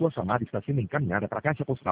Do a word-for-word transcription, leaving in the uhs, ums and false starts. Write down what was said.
Sua chamada está sendo encaminhada para a caixa postal